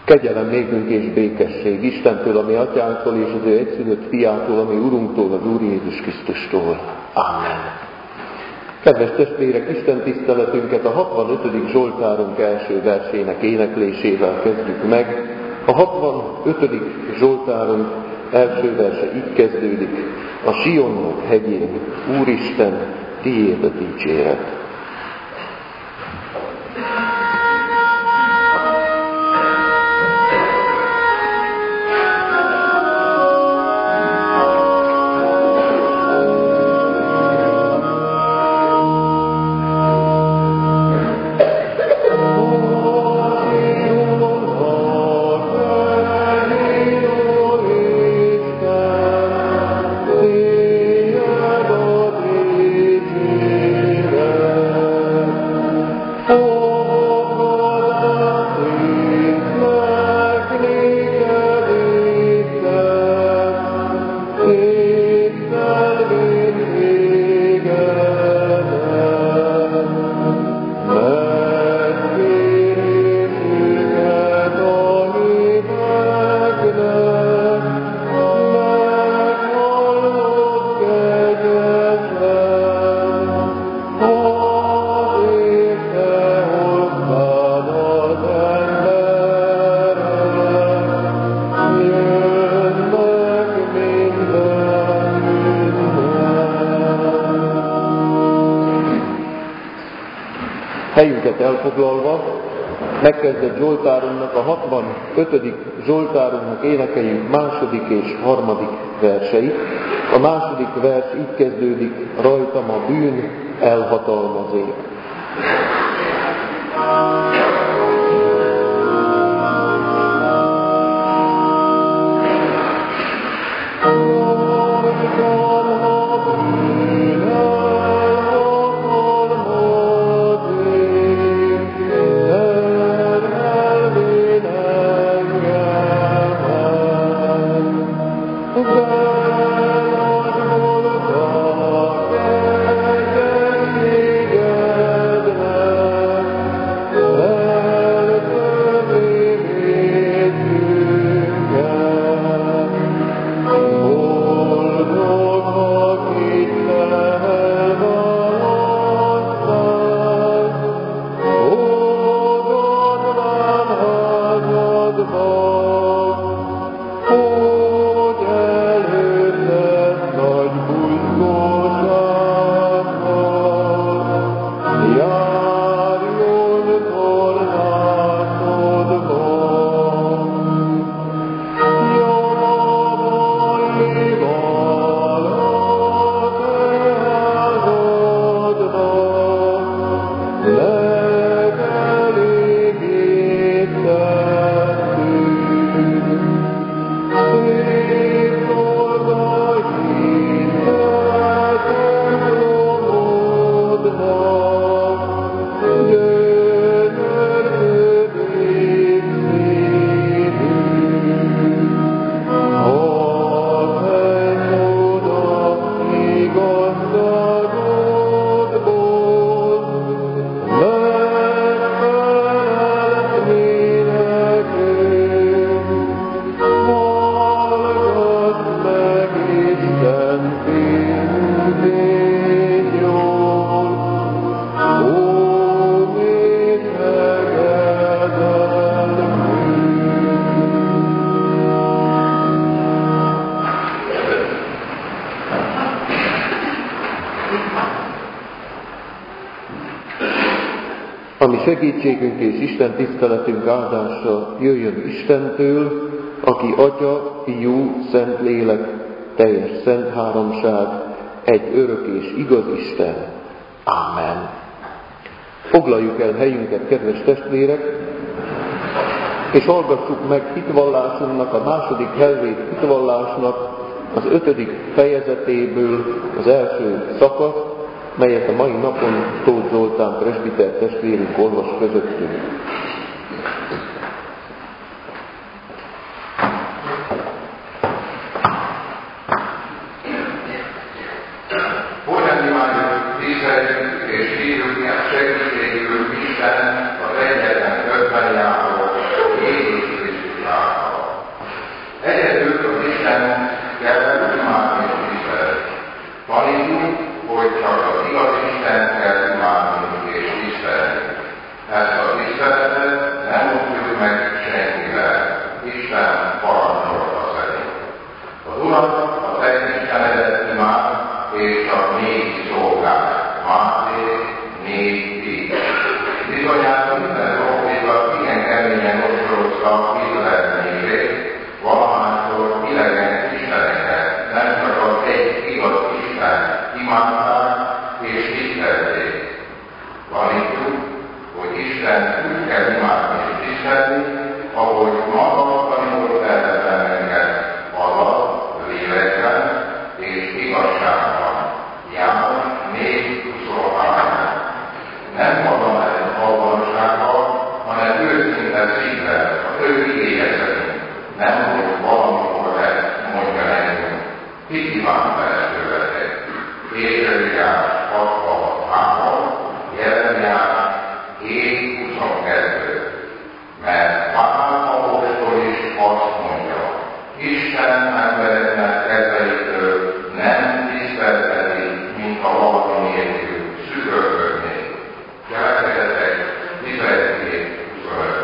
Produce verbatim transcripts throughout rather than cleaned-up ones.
Kegyelem nékünk és békesség Istentől, ami atyánktól és az ő egyszülött fiától, ami Urunktól, az Úr Jézus Krisztustól. Amen. Kedves testvérek, Isten tiszteletünket a hatvanötödik Zsoltárunk első versének éneklésével kezdjük meg. A hatvanötödik Zsoltárunk első verse így kezdődik: a Sion hegyén, Úristen, tiéd a dicséret. Helyünket elfoglalva, megkezdett Zsoltárunknak, a hatvanötödik Zsoltárunknak énekeljük második és harmadik verseit. A második vers így kezdődik: rajtam a bűn elhatalmazék. Ami segítségünk és Isten tiszteletünk áldása jöjjön Istentől, aki Atya, Fiú, Szentlélek, teljes szent háromság, egy örök és igaz Isten. Ámen. Foglaljuk el helyünket, kedves testvérek, és hallgassuk meg hitvallásunknak, a második helvét hitvallásnak az ötödik fejezetéből az első szakaszt, melyet a mai napon Tóth Zoltán presbiter testvérünk olvas közöttünk. Segítségül Isten az egyetlen közben járó Jézus Krisztus. a Izraelnél valahányszor idegen isteneket, nem csak az egy igaz Isten imádták és tisztelték. Tanítjuk, hogy Isten úgy kell imádni és tisztelni, ahogy maga tanított erre bennünket alatt, lélekben és igazságban. János négy huszonhárom. Nem magam ellen halvalsággal, hanem őszinte szívvel, az ő igéje szerint. Nem, hogy valamikor ezt mondja nekünk. Ki kívánta ezt követni? Ézsaiás hatvanhárom, Jeremiás hét huszonkettő. Mert Pál apostol is azt mondja, Isten embereknek kedveitől nem tisztelteti, mint a valami nélkül szükölködni. Cselekedetek tizenhét huszonöt.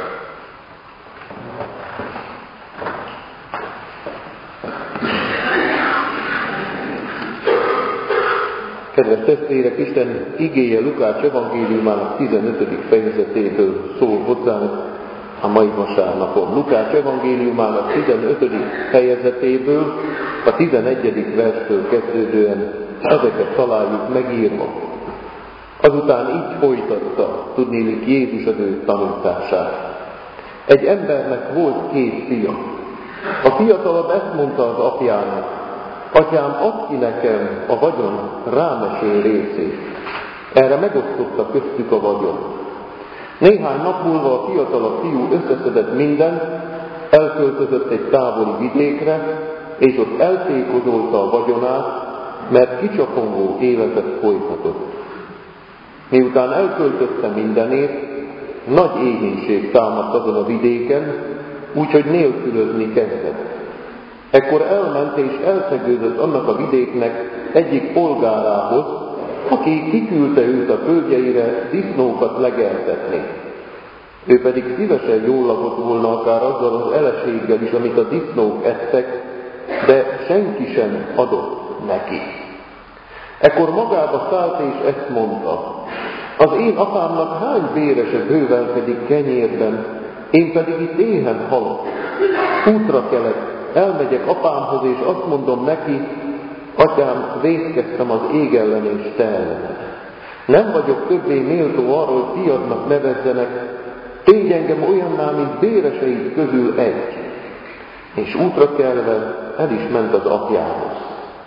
Kedves testvérek, Isten igéje Lukács evangéliumának tizenötödik fejezetéből szól hozzánk a mai vasárnapon. Lukács evangéliumának tizenötödik fejezetéből, a tizenegyedik verstől kezdődően ezeket találjuk megírva. Azután így folytatta, tudnélik Jézus az ő tanítását. Egy embernek volt két fia. A fiatalabb ezt mondta az apjának, Atyám, add ki nekem a vagyon rámeső részét. Erre megosztotta köztük a vagyon. Néhány nap múlva a fiatalabb fiú összeszedett mindent, elköltözött egy távoli vidékre, és ott eltékozolta a vagyonát, mert kicsapongó életet folytatott. Miután elköltötte mindenét, nagy éhínség támadt azon a vidéken, úgyhogy nélkülözni kezdett. Ekkor elment és elszegődött annak a vidéknek egyik polgárához, aki kiküldte őt a földjeire disznókat legeltetni. Ő pedig szívesen jól lakott volna akár azzal az eleséggel is, amit a disznók ettek, de senki sem adott neki. Ekkor magába szállt és ezt mondta, az én apámnak hány vérese bővelkedik kenyérben, én pedig itt éhen halok. Útra kelek, elmegyek apámhoz, és azt mondom neki, Atyám, vétkeztem az ég ellen és te ellened. Nem vagyok többé méltó arra, hogy fiadnak nevezzenek, tégy engem olyanná, mint véreseid közül egy. És útra kelve el is ment az apjához.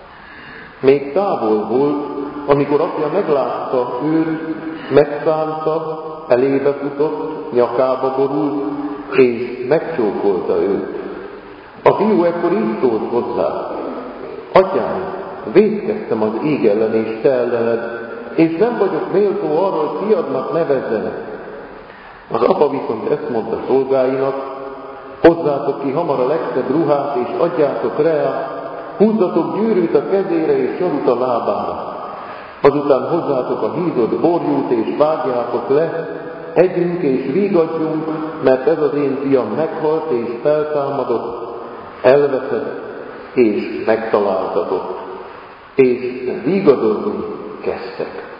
Még távol volt, amikor apja meglátta őt, megszánta, elébe futott, nyakába borult, és megcsókolta őt. A fiú ekkor így szólt hozzá, Atyám, vétkeztem az ég ellen és te ellened, és nem vagyok méltó arra, hogy fiadnak nevezzenek. Az apa viszont ezt mondta szolgáinak, hozzátok ki hamar a legszebb ruhát, és adjátok rá, húzzatok gyűrűt a kezére és sarut a lábára. Azután hozzátok a hízott borjút, és vágjátok le, együnk és vígadjunk, mert ez az én fiam meghalt és feltámadott, elveszett és megtaláltatott. És vígadolni kezdtek.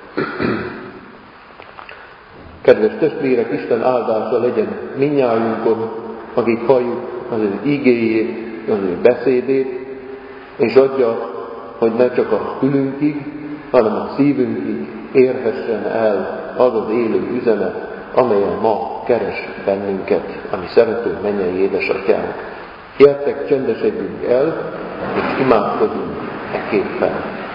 Kedves testvérek, Isten áldása legyen mindnyájunkon, akik halljuk az ő igéjét, az ő beszédét, és adja, hogy ne csak a fülünkig, hanem a szívünkig érhessen el az az élő üzenet, amelyen ma keres bennünket, ami szerető mennyei édesatyánk. Gyertek, csendesedjünk el, és imádkozunk ekképpen.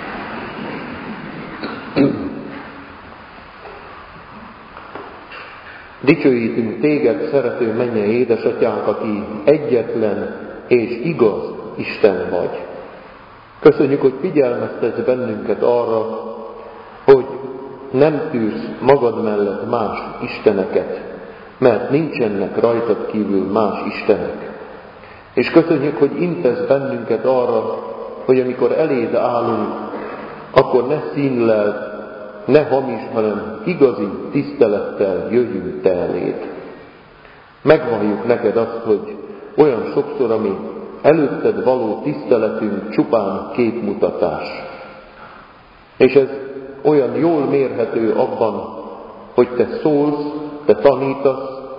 Dicsőítünk téged, szerető mennyei édesatyánk, aki egyetlen és igaz Isten vagy. Köszönjük, hogy figyelmeztetsz bennünket arra, hogy nem tűrsz magad mellett más isteneket, mert nincsenek rajtad kívül más istenek. És köszönjük, hogy intesz bennünket arra, hogy amikor eléd állunk, akkor ne színlelt, ne hamis, hanem igazi tisztelettel jöjjünk te eléd. Megvalljuk neked azt, hogy olyan sokszor, ami előtted való tiszteletünk csupán képmutatás. És ez olyan jól mérhető abban, hogy te szólsz, te tanítasz,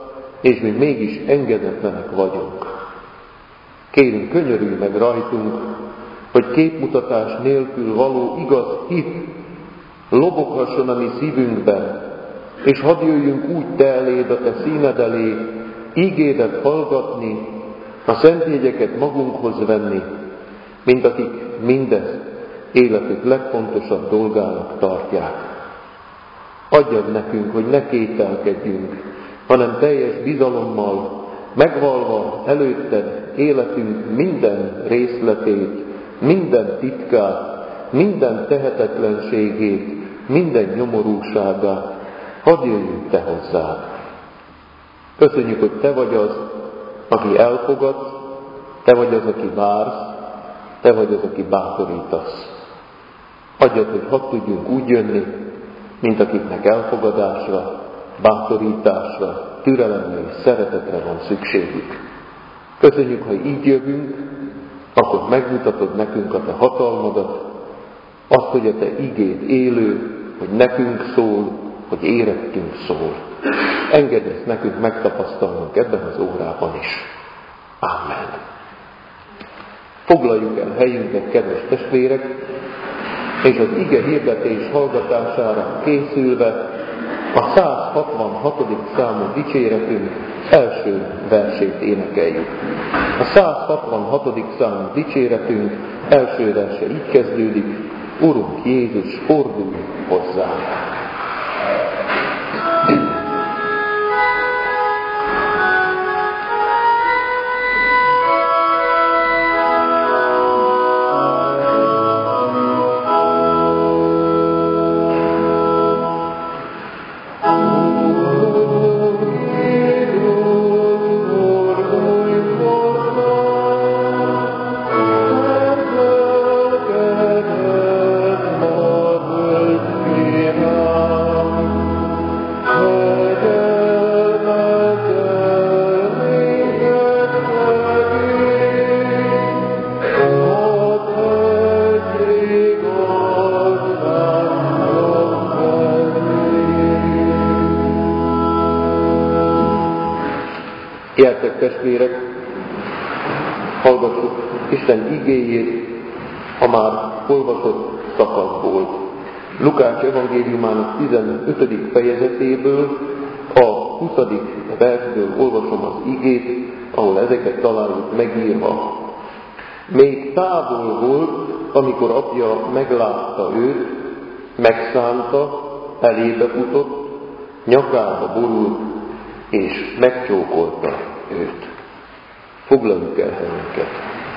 és mi mégis engedetlenek vagyunk. Kérünk, könyörülj meg rajtunk, hogy képmutatás nélkül való igaz hit loboghasson a mi szívünkben, és hadd jöjjünk úgy te eléd, a te színed elé, ígédet hallgatni, a szentjegyeket magunkhoz venni, mint akik mindezt életük legfontosabb dolgának tartják. Adjad nekünk, hogy ne kételkedjünk, hanem teljes bizalommal, megvalva előtted életünk minden részletét, minden titkát, minden tehetetlenségét, minden nyomorúságát, hadd jöjjünk te hozzád. Köszönjük, hogy te vagy az, aki elfogadsz, te vagy az, aki vársz, te vagy az, aki bátorítasz. Adjad, hogy hadd tudjunk úgy jönni, mint akiknek elfogadásra, bátorításra, türelemre és szeretetre van szükségük. Köszönjük, ha így jövünk, akkor megmutatod nekünk a te hatalmadat, azt, hogy a te igéd élő, hogy nekünk szól, hogy érettünk szól. Engedd ezt nekünk megtapasztalnunk ebben az órában is. Ámen. Foglaljuk el helyünket, kedves testvérek, és az ige hirdetés hallgatására készülve a száz hatvanhatodik számú dicséretünk első versét énekeljük. A száz hatvanhatodik számú dicséretünk első verse így kezdődik: Urunk Jézus, fordulj hozzánk! Gyertek, testvérek, hallgassuk Isten igéjét a már olvasott szakaszból. Lukács evangéliumának tizenötödik fejezetéből, a huszadik versből olvasom az igét, ahol ezeket találjuk megírva. Még távol volt, amikor apja meglátta őt, megszánta, elébe futott, nyakába borult, és megcsókolta őt. Foglaljuk el helyünket.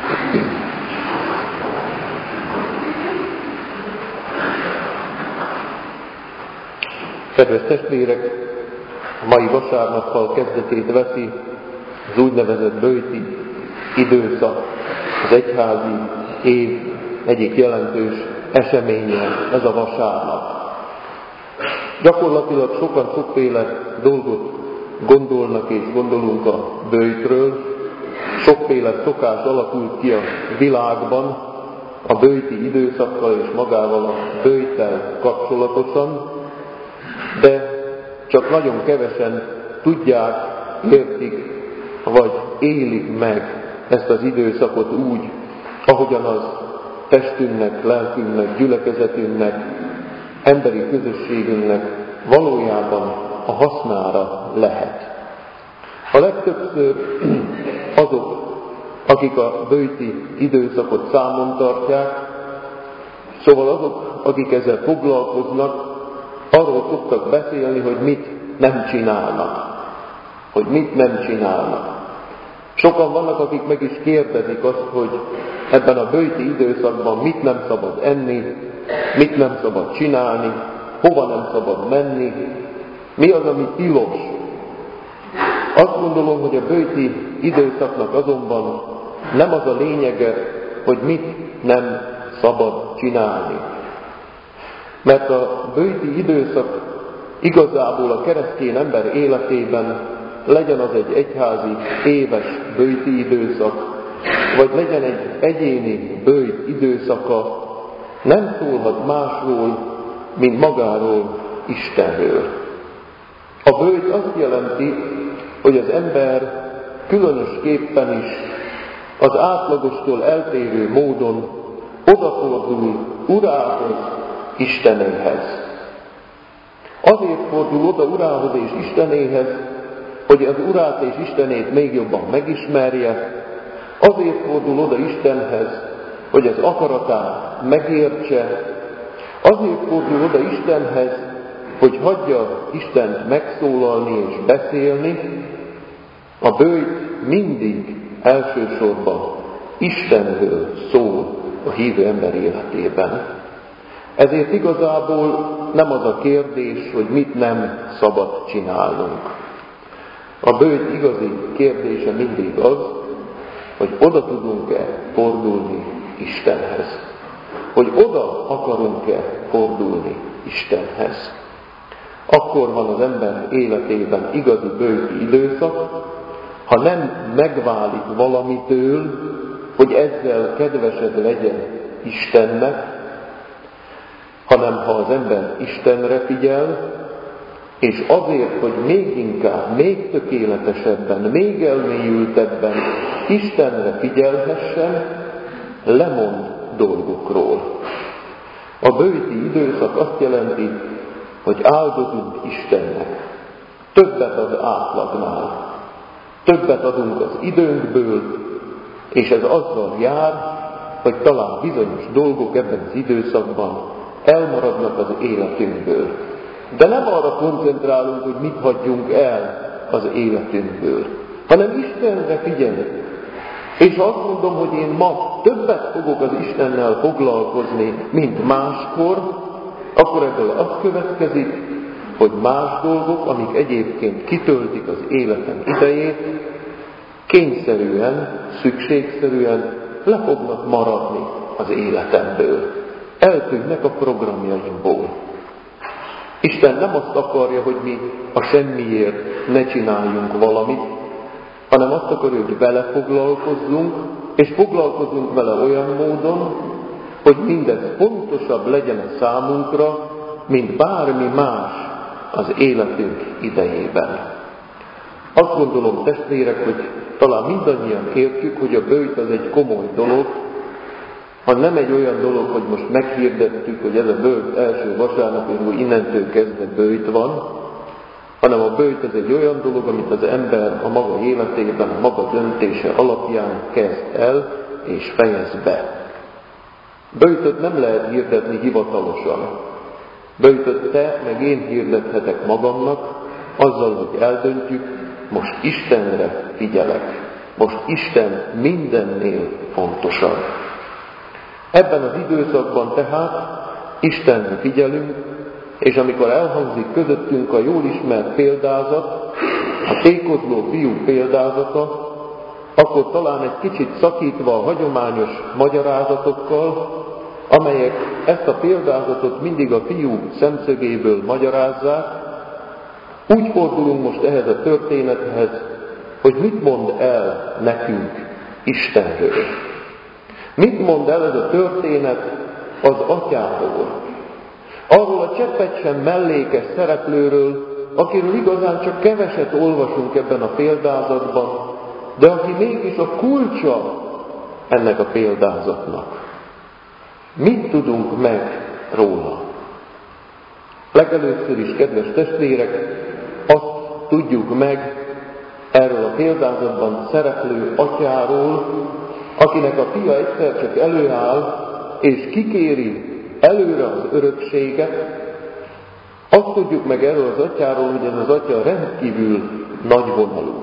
Kedves testvérek, a mai vasárnappal kezdetét veszi az úgynevezett böjti időszak, az egyházi év egyik jelentős eseménye, ez a vasárnap. Gyakorlatilag sokan sokféle dolgot gondolnak és gondolunk a böjtről, sokféle szokás alakult ki a világban a böjti időszakkal és magával a böjttel kapcsolatosan, de csak nagyon kevesen tudják, értik, vagy élik meg ezt az időszakot úgy, ahogyan az testünknek, lelkünknek, gyülekezetünknek, emberi közösségünknek valójában a hasznára lehet. A legtöbbször azok, akik a böjti időszakot számon tartják, szóval azok, akik ezzel foglalkoznak, arról szoktak beszélni, hogy mit nem csinálnak. Hogy mit nem csinálnak. Sokan vannak, akik meg is kérdezik azt, hogy ebben a böjti időszakban mit nem szabad enni, mit nem szabad csinálni, hova nem szabad menni, mi az, ami tilos. Azt gondolom, hogy a böjti időszaknak azonban nem az a lényege, hogy mit nem szabad csinálni. Mert a böjti időszak igazából a keresztény ember életében, legyen az egy egyházi éves böjti időszak, vagy legyen egy egyéni böjt időszaka, nem szólhat másról, mint magáról, Istenről. A böjt azt jelenti, hogy az ember különösképpen is az átlagostól eltérő módon odafordul Urához, Istenéhez. Azért fordul oda Urához és Istenéhez, hogy az Urát és Istenét még jobban megismerje, azért fordul oda Istenhez, hogy az akaratát megértse, azért fordul oda Istenhez, hogy hagyja Istent megszólalni és beszélni. A böjt mindig elsősorban Istenről szól a hívő ember életében. Ezért igazából nem az a kérdés, hogy mit nem szabad csinálnunk. A böjt igazi kérdése mindig az, hogy oda tudunk-e fordulni Istenhez. Hogy oda akarunk-e fordulni Istenhez. Akkor van az ember életében igazi böjti időszak, ha nem megválik valamitől, hogy ezzel kedvesed legyen Istennek, hanem ha az ember Istenre figyel, és azért, hogy még inkább, még tökéletesebben, még elmélyültebben Istenre figyelhessen, lemond dolgokról. A böjti időszak azt jelenti, hogy áldozunk Istennek. Többet az átlagnál. Többet adunk az időnkből, és ez azzal jár, hogy talán bizonyos dolgok ebben az időszakban elmaradnak az életünkből. De nem arra koncentrálunk, hogy mit hagyjunk el az életünkből, hanem Istenre figyelünk. És ha azt mondom, hogy én ma többet fogok az Istennel foglalkozni, mint máskor, akkor ebből az következik, hogy más dolgok, amik egyébként kitöltik az életem idejét, kényszerűen, szükségszerűen le fognak maradni az életemből. Eltűnnek a programjaimból. Isten nem azt akarja, hogy mi a semmiért ne csináljunk valamit, hanem azt akarja, hogy vele foglalkozzunk, és foglalkozzunk vele olyan módon, hogy mindez fontosabb legyen a számunkra, mint bármi más az életünk idejében. Azt gondolom, testvérek, hogy talán mindannyian értjük, hogy a böjt az egy komoly dolog, ha nem egy olyan dolog, hogy most meghirdettük, hogy ez a böjt első vasárnap, és úgy innentől kezdve böjt van, hanem a böjt ez egy olyan dolog, amit az ember a maga életében, a maga döntése alapján kezd el és fejez be. Böjtöt nem lehet hirdetni hivatalosan. Böjtöt te, meg én hirdethetek magamnak, azzal, hogy eldöntjük, most Istenre figyelek. Most Isten mindennél fontosabb. Ebben az időszakban tehát Istenre figyelünk, és amikor elhangzik közöttünk a jól ismert példázat, a tékozló fiú példázata, akkor talán egy kicsit szakítva a hagyományos magyarázatokkal, amelyek ezt a példázatot mindig a fiú szemszögéből magyarázzák, úgy fordulunk most ehhez a történethez, hogy mit mond el nekünk Istenről. Mit mond el ez a történet az atyáról? Arról a cseppet sem mellékes szereplőről, akiről igazán csak keveset olvasunk ebben a példázatban, de aki mégis a kulcsa ennek a példázatnak. Mit tudunk meg róla? Legelőször is, kedves testvérek, azt tudjuk meg erről a példázatban szereplő atyáról, akinek a fia egyszer csak előáll, és kikéri előre az örökséget. Azt tudjuk meg erről az atyáról, hogy ez az atya rendkívül nagyvonalú.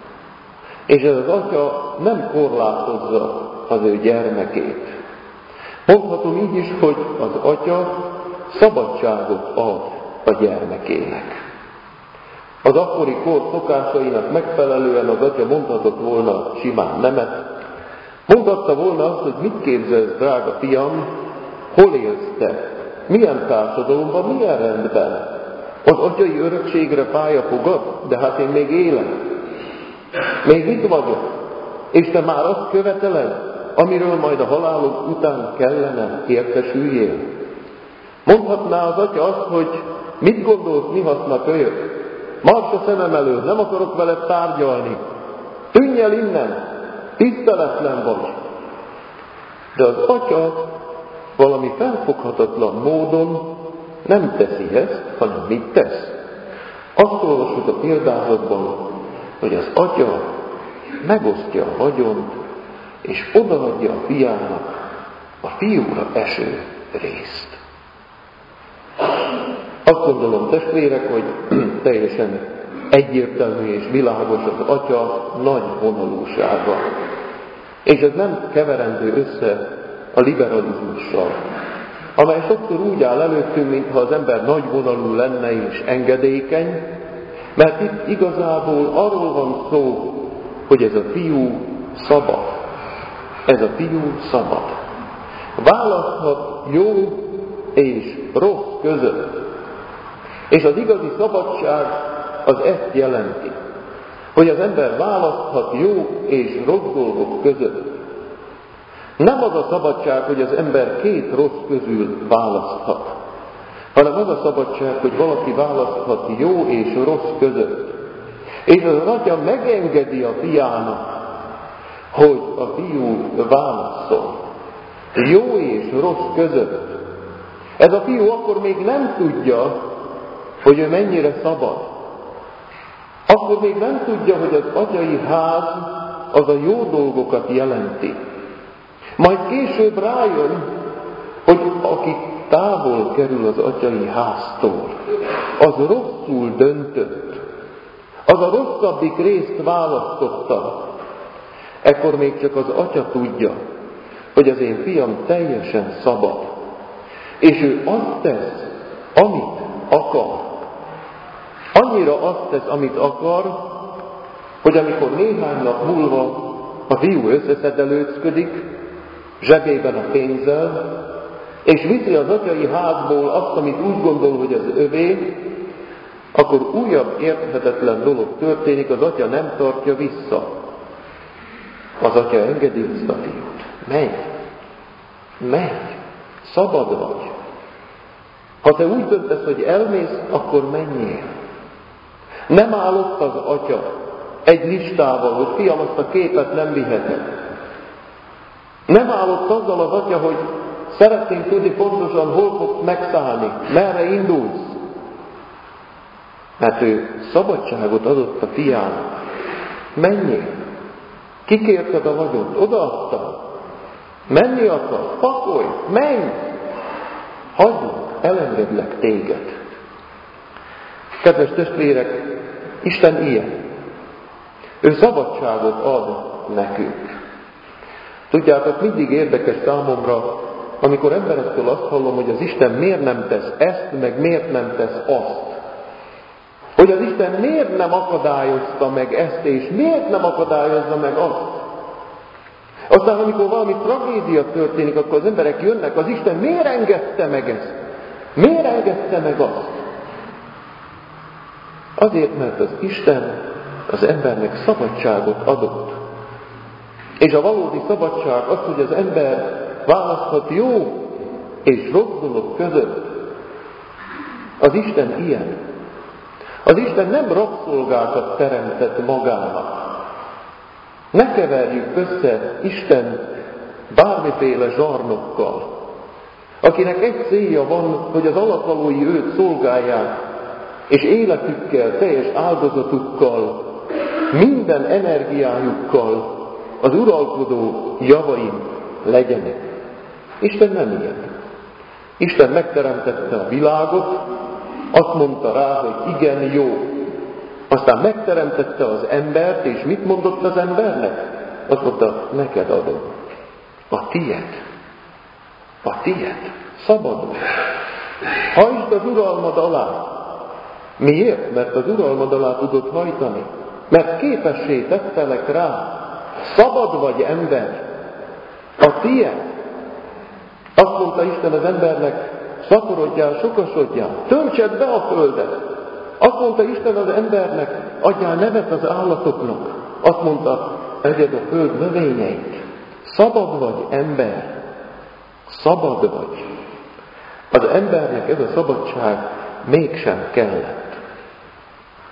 És ez az atya nem korlátozza az ő gyermekét. Mondhatom így is, hogy az atya szabadságot ad a gyermekének. Az akkori kor szokásainak megfelelően az atya mondhatott volna simán nemet. Mondhatta volna azt, hogy mit képzelsz, drága fiam, hol élsz te? Milyen társadalomban, milyen rendben? Az atyai örökségre pálya fogad, de hát én még élek. Még itt vagyok. És te már azt követeled, amiről majd a halálod után kellene értesüljél. Mondhatná az atya azt, hogy mit gondolsz, mi haszna kölyök? Marss a szemem elől, nem akarok veled tárgyalni. Tűnj el innen, tiszteletlen vagy. De az atya valami felfoghatatlan módon nem teszi ezt, hanem mit tesz? Azt olvasjuk a példázatban, hogy az atya megosztja a vagyont, és odaadja a fiának a fiúra eső részt. Azt gondolom, testvérek, hogy teljesen egyértelmű és világos az atya nagy vonalúsága. És ez nem keverendő össze a liberalizmussal, amely sokszor úgy áll előttünk, mintha az ember nagyvonalú lenne és engedékeny, mert itt igazából arról van szó, hogy ez a fiú szabad. Ez a fiú szabad. Választhat jó és rossz között. És az igazi szabadság az ezt jelenti, hogy az ember választhat jó és rossz dolgok között. Nem az a szabadság, hogy az ember két rossz közül választhat, hanem az a szabadság, hogy valaki választhat jó és rossz között. És az atya megengedi a fiának, hogy a fiú válasszon jó és rossz között. Ez a fiú akkor még nem tudja, hogy ő mennyire szabad. Akkor még nem tudja, hogy az atyai ház az a jó dolgokat jelenti. Majd később rájön, hogy aki távol kerül az atyai háztól, az rosszul döntött. Az a rosszabbik részt választotta. Ekkor még csak az atya tudja, hogy az én fiam teljesen szabad. És ő azt tesz, amit akar. Annyira azt tesz, amit akar, hogy amikor néhány nap múlva a fiú összeszedelőcködik, zsebében a pénzzel, és viszi az atyai házból azt, amit úgy gondol, hogy az övé, akkor újabb érthetetlen dolog történik, az atya nem tartja vissza. Az atya engedi ezt a fiút. Menj! Menj! Szabad vagy! Ha te úgy döntesz, hogy elmész, akkor menjél. Nem áll ott az atya egy listával, hogy fiam, azt a képet nem viheted. Nem áll ott azzal az atya, hogy szeretném tudni pontosan, hol fogsz megszállni, merre indulsz. Mert ő szabadságot adott a fiának. Menjél! Kikérted a vagyont, odaadta. Menni akar, pakolj, menj! Hagyd, elengedlek téged. Kedves testvérek, Isten ilyen. Ő szabadságot ad nekünk. Tudjátok, mindig érdekes számomra, amikor emberektől azt hallom, hogy az Isten miért nem tesz ezt, meg miért nem tesz azt. Hogy az Isten miért nem akadályozta meg ezt, és miért nem akadályozza meg azt. Aztán, amikor valami tragédia történik, akkor az emberek jönnek, az Isten miért engedte meg ezt? Miért engedte meg azt? Azért, mert az Isten az embernek szabadságot adott. És a valódi szabadság az, hogy az ember választhat jó és rossz dolog között. Az Isten ilyen. Az Isten nem rabszolgákat teremtett magának. Ne keverjük össze Isten bármiféle zsarnokkal, akinek egy célja van, hogy az alattvalói őt szolgálják, és életükkel, teljes áldozatukkal, minden energiájukkal az uralkodó javain legyenek. Isten nem ilyen. Isten megteremtette a világot, azt mondta rá, hogy igen, jó. Aztán megteremtette az embert, és mit mondott az embernek? Azt mondta, neked adom. A tied. A tied. Szabad vagy. Hajtsd az uralmad alá. Miért? Mert az uralmad alá tudod hajtani. Mert képessé tettelek rá. Szabad vagy, ember. A tied. Azt mondta Isten az embernek, szaporodjál, sokasodjál, töltsed be a földet. Azt mondta Isten az embernek, adjál nevet az állatoknak. Azt mondta, egyed a föld növényeit. Szabad vagy, ember. Szabad vagy. Az embernek ez a szabadság mégsem kellett.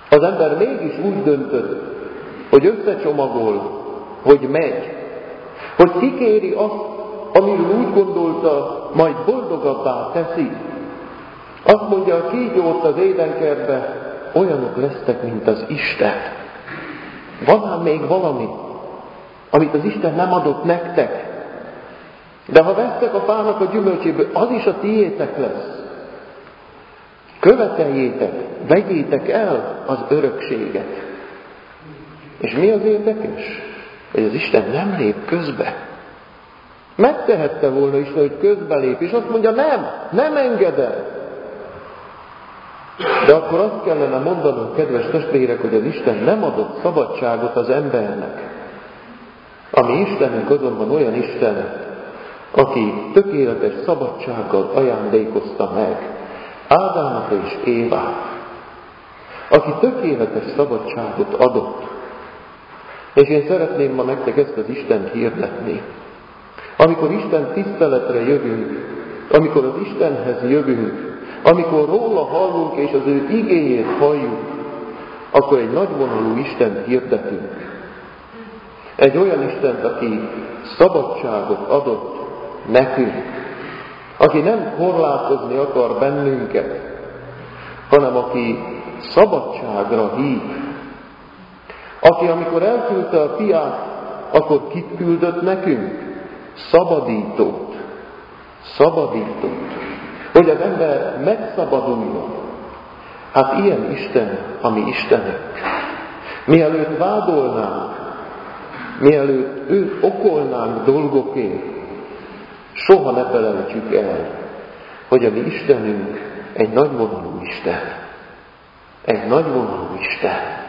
Az ember mégis úgy döntött, hogy összecsomagol, hogy megy, hogy kikéri azt, amiről úgy gondolta, majd boldogabbá teszi. Azt mondja a kígyó ott az édenkertbe, olyanok lesztek, mint az Isten. Van ám még valami, amit az Isten nem adott nektek. De ha vesztek a fának a gyümölcséből, az is a tiétek lesz. Követeljétek, vegyétek el az örökséget. És mi az érdekes? Hogy az Isten nem lép közbe. Megtehette volna Isten, hogy közbelép, és azt mondja, nem, nem engedem. De akkor azt kellene mondanom, kedves testvérek, hogy az Isten nem adott szabadságot az embernek. A mi Istenünk azonban olyan Isten, aki tökéletes szabadsággal ajándékozta meg Ádámnak és Évát, aki tökéletes szabadságot adott. És én szeretném ma nektek ezt az Istent hirdetni. Amikor Isten tiszteletre jövünk, amikor az Istenhez jövünk, amikor róla hallunk és az ő igéjét halljuk, akkor egy nagyvonalú Istent hirdetünk. Egy olyan Istent, aki szabadságot adott nekünk, aki nem korlátozni akar bennünket, hanem aki szabadságra hív. Aki amikor elküldte a fiát, akkor kit küldött nekünk? Szabadítót. Szabadítót. Hogy az ember megszabaduljon. Hát ilyen Isten, ami Istenünk. Mielőtt vádolnánk, mielőtt őt okolnánk dolgokért, soha ne felejtsük el, hogy a mi Istenünk egy nagyvonalú Isten. Egy nagyvonalú Isten.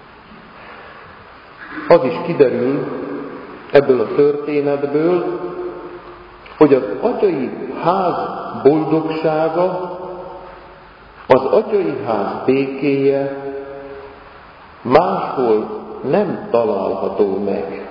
Az is kiderül ebből a történetből, hogy az atyai ház boldogsága, az atyai ház békéje máshol nem található meg.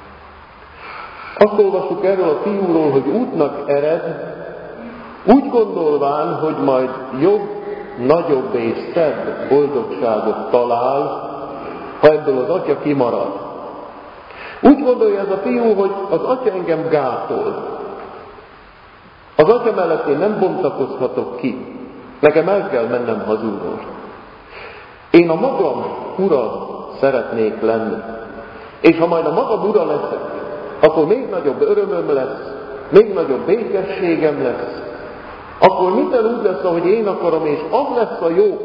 Azt olvassuk erről a fiúról, hogy útnak ered, úgy gondolván, hogy majd jobb, nagyobb és szebb boldogságot talál, ha ebből az atya kimarad. Úgy gondolja ez a fiú, hogy az atya engem gátol. Az atya mellett én nem bontakozhatok ki. Nekem el kell mennem hazulról. Én a magam ura szeretnék lenni. És ha majd a magam ura leszek, akkor még nagyobb örömöm lesz, még nagyobb békességem lesz. Akkor minden úgy lesz, ahogy én akarom, és az lesz a jó.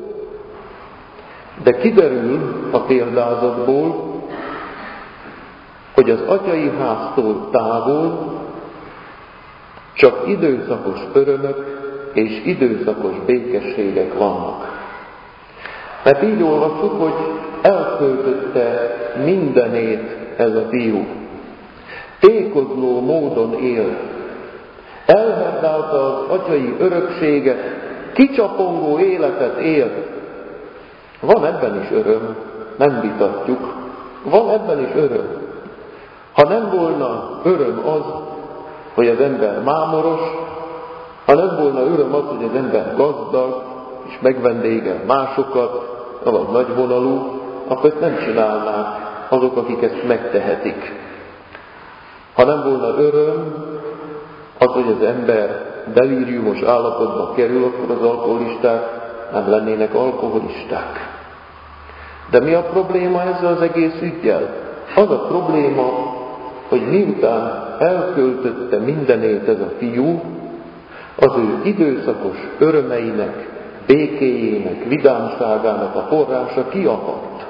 De kiderül a példázatból, hogy az atyai háztól távol csak időszakos örömök és időszakos békességek vannak. Mert így olvassuk, hogy elköltötte mindenét ez a fiú. Tékozló módon él. Elherdálta az atyai örökséget, kicsapongó életet élt. Van ebben is öröm, nem vitatjuk. Van ebben is öröm. Ha nem volna öröm az, hogy az ember mámoros, ha nem volna öröm az, hogy az ember gazdag, és megvendégel másokat, vagy nagyvonalú, akkor ezt nem csinálnák azok, akik ezt megtehetik. Ha nem volna öröm az, hogy az ember delíriumos állapotba kerül, akkor az alkoholisták nem lennének alkoholisták. De mi a probléma ezzel az egész üggyel? Az a probléma, hogy miután elköltötte mindenét ez a fiú, az ő időszakos örömeinek, békéjének, vidámságának a forrása kiapadt.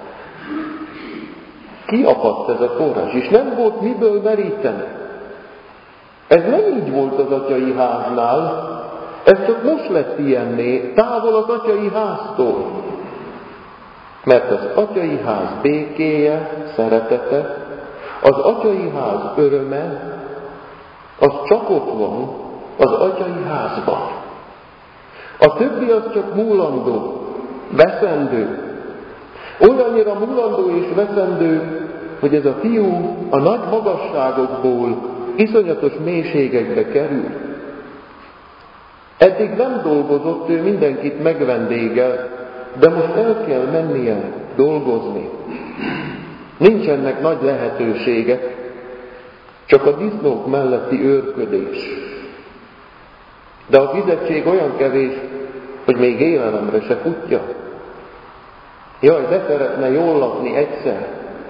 Kiapadt ez a forrás, és nem volt miből meríteni. Ez nem így volt az atyai háznál, ez csak most lett ilyenné, távol az atyai háztól. Mert az atyai ház békéje, szeretete, az atyai ház öröme, az csak ott van, az atyai házban. A többi az csak múlandó, veszendő. Olyannyira múlandó és veszendő, hogy ez a fiú a nagy magasságokból iszonyatos mélységekbe kerül. Eddig nem dolgozott, ő mindenkit megvendégelt, de most el kell mennie dolgozni. Nincsenek nagy lehetőségek, csak a disznók melletti őrködés. De a fizetség olyan kevés, hogy még élelemre se futja. Jaj, de szeretne jól lakni egyszer.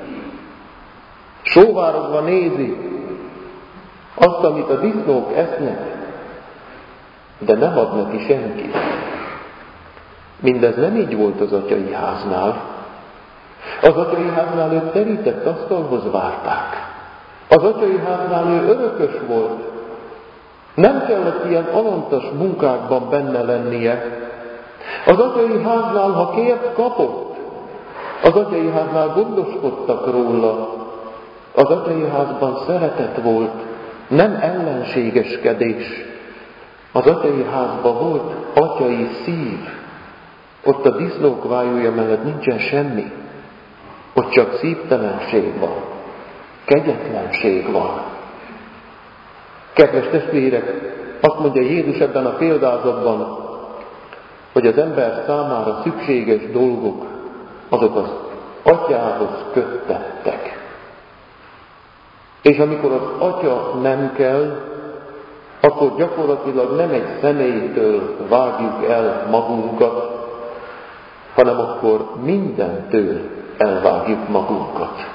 Sóvárogva nézi azt, amit a disznók esznek, de nem ad neki senki. Mindez nem így volt az atyai háznál. Az atyai háznál őt terített asztalhoz várták. Az atyai háznál ő örökös volt. Nem kellett ilyen alantas munkákban benne lennie. Az atyai háznál, ha kért, kapott. Az atyai háznál gondoskodtak róla. Az atyai házban szeretet volt, nem ellenségeskedés. Az atyai házban volt atyai szív. Ott a disznók vájúja mellett nincsen semmi. Ott csak szívtelenség van. Kegyetlenség van. Kedves testvérek, azt mondja Jézus ebben a példázatban, hogy az ember számára szükséges dolgok, azok az atyához köttettek. És amikor az atya nem kell, akkor gyakorlatilag nem egy személytől vágjuk el magunkat, hanem akkor mindentől elvágjuk magunkat.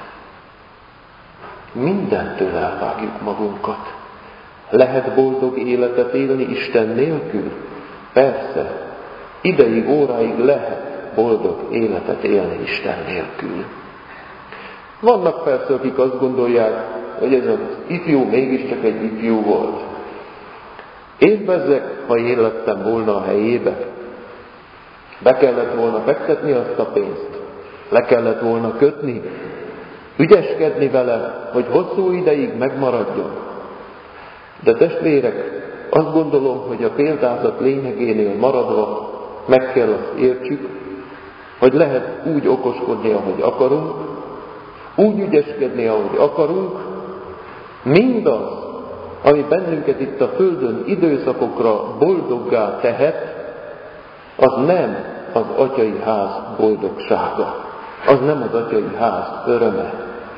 Mindentől elvágjuk magunkat. Lehet boldog életet élni Isten nélkül? Persze. Ideig, óráig lehet boldog életet élni Isten nélkül. Vannak persze, akik azt gondolják, hogy ez az ifjú mégiscsak egy ifjú volt. Én bezzeg, ha én lettem volna a helyébe, be kellett volna fektetni azt a pénzt, le kellett volna kötni, ügyeskedni vele, hogy hosszú ideig megmaradjon. De testvérek, azt gondolom, hogy a példázat lényegénél maradva meg kell azt értsük, hogy lehet úgy okoskodni, ahogy akarunk, úgy ügyeskedni, ahogy akarunk, mindaz, ami bennünket itt a Földön időszakokra boldoggá tehet, az nem az atyai ház boldogsága. Az nem az atyai ház öröme.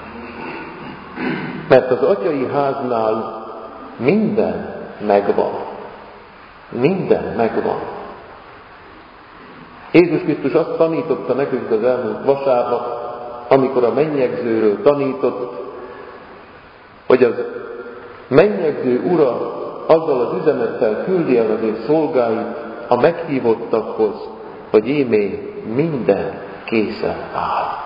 Mert az atyai háznál minden megvan. Minden megvan. Jézus Krisztus azt tanította nekünk az elmúlt vasárnap, amikor a mennyegzőről tanított, hogy az mennyegző ura azzal az üzenettel küldi el az ő szolgáit a meghívottakhoz, hogy ímé minden készen áll.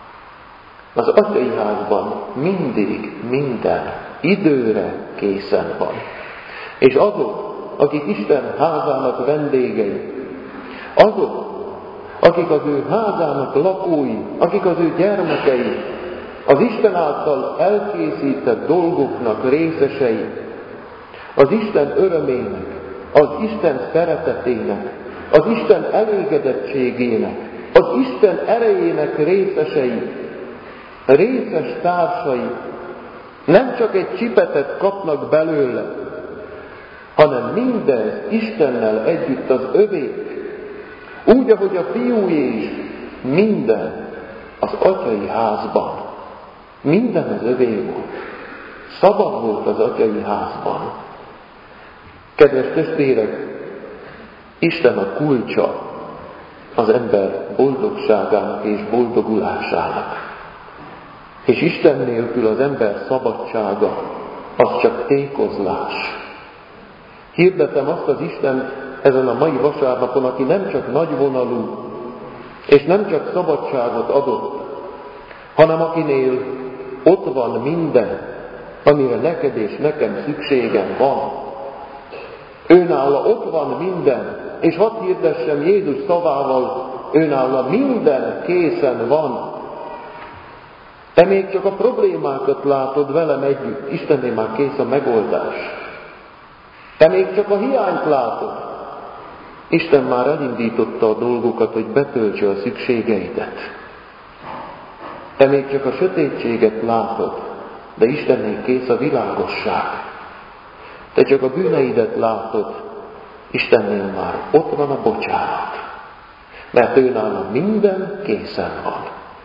Az atyai házban mindig minden időre készen van. És azok, akik Isten házának vendégei, azok, akik az ő házának lakói, akik az ő gyermekei, az Isten által elkészített dolgoknak részesei, az Isten örömének, az Isten szeretetének, az Isten elégedettségének, az Isten erejének részesei, részes társai, nem csak egy csipetet kapnak belőle, hanem mindez Istennel együtt az övék, úgy, ahogy a fiújé is, minden az atyai házban. Minden az övé volt. Szabad volt az atyai házban. Kedves testvérek, Isten a kulcsa az ember boldogságának és boldogulásának. És Isten nélkül az ember szabadsága az csak tékozlás. Hirdetem azt az Isten ezen a mai vasárnapon, aki nem csak nagyvonalú, és nem csak szabadságot adott, hanem akinél ott van minden, amire neked és nekem szükségem van. Őnála ott van minden, és hadd hirdessem Jézus szavával, őnála minden készen van. Te még csak a problémákat látod velem együtt, Istennél már kész a megoldás. Te még csak a hiányt látod, Isten már elindította a dolgokat, hogy betöltse a szükségeidet. Te még csak a sötétséget látod, de Istennél kész a világosság. Te csak a bűneidet látod, Istennél már ott van a bocsánat. mert ő nála minden készen van.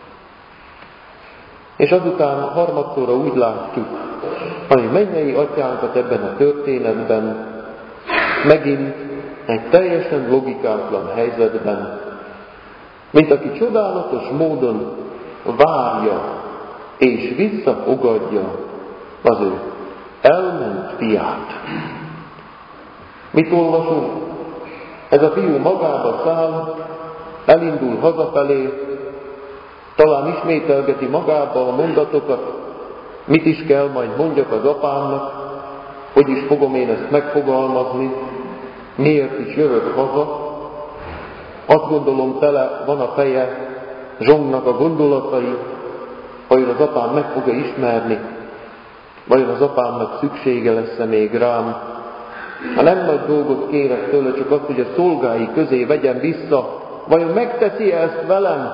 És azután harmadszorra úgy látjuk, hogy mennyei atyánkat ebben a történetben megint egy teljesen logikátlan helyzetben, mint aki csodálatos módon várja és visszafogadja az ő elment fiát. Mit olvasunk? Ez a fiú magába száll, elindul hazafelé, talán ismételgeti magába a mondatokat, mit is kell majd mondjak az apámnak, hogy is fogom én ezt megfogalmazni, miért is jövök haza. Azt gondolom, tele van a feje Zsongnak a gondolatai, vajon az apám meg fogja ismerni, vajon az apámnak szüksége lesz-e még rám. Ha nem nagy dolgot kérek tőle, csak azt, hogy a szolgái közé vegyem vissza, vajon megteszi ezt velem?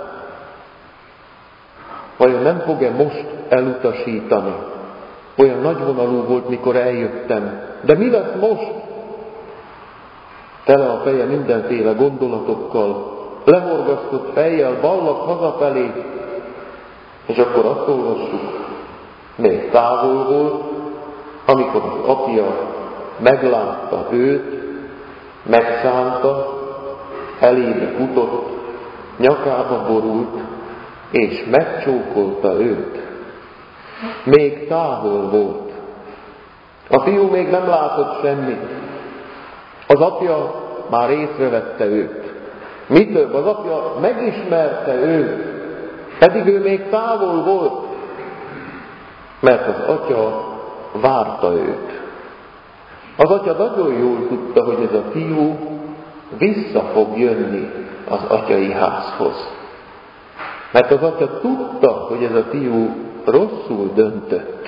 Vajon nem fog-e most elutasítani? Olyan nagyvonalú volt, mikor eljöttem. De mi lesz most? Tele a feje mindenféle gondolatokkal, lehorgasztott fejjel ballag hazafelé, és akkor azt olvassuk, még távol volt, amikor az apja meglátta őt, megszánta, elébe futott, nyakába borult, és megcsókolta őt. Még távol volt. A fiú még nem látott semmit. Az apja már észrevette őt. Mi több, az apja megismerte őt, pedig ő még távol volt, mert az atya várta őt. Az atya nagyon jól tudta, hogy ez a fiú vissza fog jönni az atyai házhoz. Mert az atya tudta, hogy ez a fiú rosszul döntött.